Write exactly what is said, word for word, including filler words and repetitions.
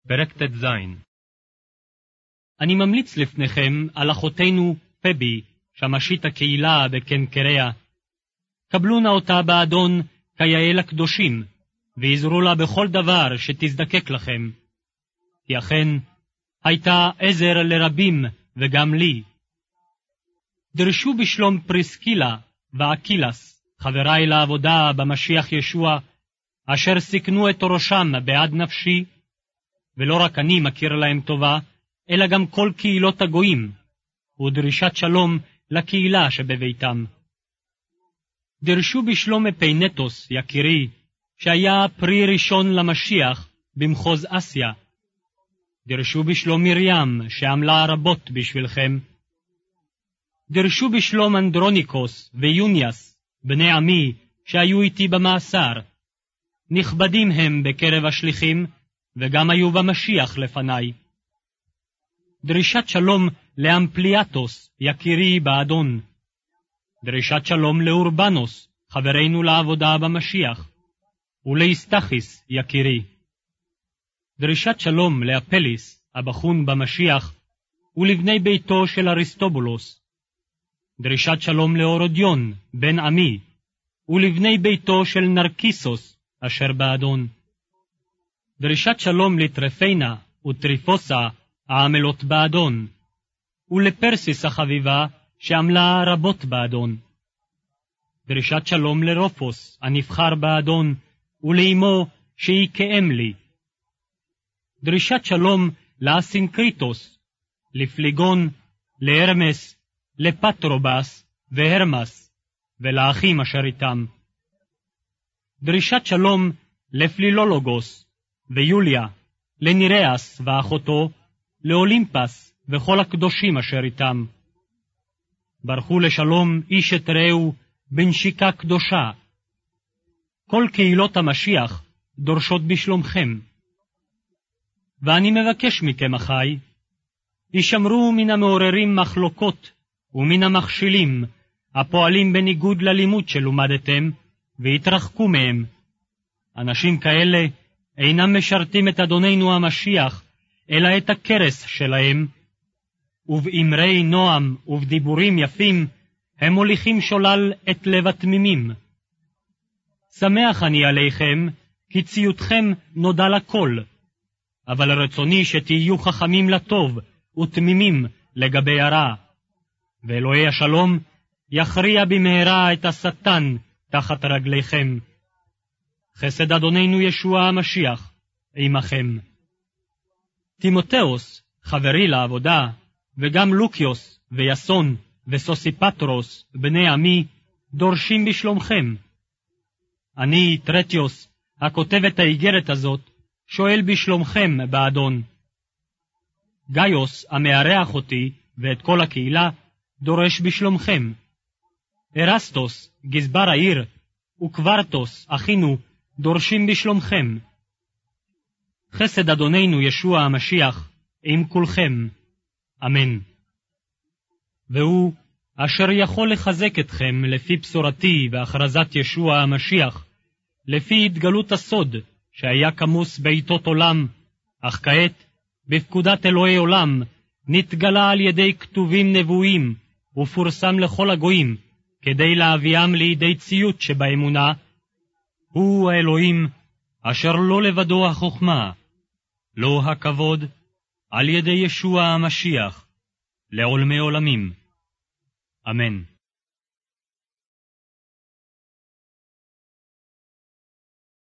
פרק ט"ז. אני ממליץ לפניכם על אחותנו פבי, שמשית הקהילה בקנקריה. קבלו נא אותה באדון כיאה לקדושים, ועזרו לה בכל דבר שתזדקק לכם. כי אכן הייתה עזר לרבים וגם לי. דרשו בשלום פריסקילה ואקילס, חבריי לעבודה במשיח ישוע, אשר סיכנו את ראשם בעד נפשי, ולא רק אני מכיר להם טובה, אלא גם כל קהילות הגויים, ודרישת שלום לקהילה שבביתם. דרשו בשלום אפינטוס, יקירי, שהיה פרי ראשון למשיח במחוז אסיה. דרשו בשלום מרים, שעמלה רבות בשבילכם. דרשו בשלום אנדרוניקוס ויוניאס, בני עמי, שהיו איתי במאסר. נכבדים הם בקרב השליחים, וגם היו במשיח לפניי. דרישת שלום לאמפליאטוס, יקירי באדון. דרישת שלום לאורבנוס, חברינו לעבודה במשיח, ולאסתחיס, יקירי. דרישת שלום לאפליס, הבחון במשיח, ולבני ביתו של אריסטובולוס. דרישת שלום לאורדיון, בן עמי, ולבני ביתו של נרקיסוס, אשר באדון. דרישת שלום לטרפינה וטריפוסה, העמלות באדון, ולפרסיס החביבה, שעמלה רבות באדון. דרישת שלום לרופוס, הנבחר באדון, ולאמו שהיא כאם לי. דרישת שלום לאסינקריטוס, לפליגון, להרמס, לפטרובס והרמס, ולאחים אשר איתם. דרישת שלום לפלילולוגוס ויוליה, לניריאס ואחותו, לאולימפס וכל הקדושים אשר איתם. ברכו לשלום איש את רעהו בנשיקה קדושה. כל קהילות המשיח דורשות בשלומכם. ואני מבקש מכם, אחי, ישמרו מן המעוררים מחלוקות ומן המכשילים, הפועלים בניגוד ללימוד שלומדתם, והתרחקו מהם. אנשים כאלה אינם משרתים את אדוננו המשיח, אלא את הכרס שלהם, ובאמרי נועם ובדיבורים יפים, הם מוליכים שולל את לב התמימים. שמח אני עליכם, כי ציותכם נודע לכל, אבל רצוני שתהיו חכמים לטוב ותמימים לגבי הרע, ואלוהי השלום יכריע במהרה את השטן תחת רגליכם. חסד אדוננו ישוע המשיח עמכם. תימותאוס, חברי לעבודה, וגם לוקיוס ויסון וסוסיפטרוס, בני עמי, דורשים בשלומכם. אני, טרטיוס, הכותב את האיגרת הזאת, שואל בשלומכם באדון. גאיוס, המארח אותי ואת כל הקהילה, דורש בשלומכם. ארסטוס, גזבר העיר, וקוורטוס, אחינו, דורשים בשלומכם. חסד אדוננו ישוע המשיח עם כולכם. אמן. והוא אשר יכול לחזק אתכם לפי בשורתי בהכרזת ישוע המשיח, לפי התגלות הסוד שהיה כמוס בעיתות עולם, אך כעת בפקודת אלוהי עולם נתגלה על ידי כתובים נבואים ופורסם לכל הגויים, כדי להביאם לידי ציות שבאמונה. הוא האלוהים אשר לא לבדו החוכמה, לא הכבוד, על ידי ישוע המשיח, לעולמי עולמים. אמן.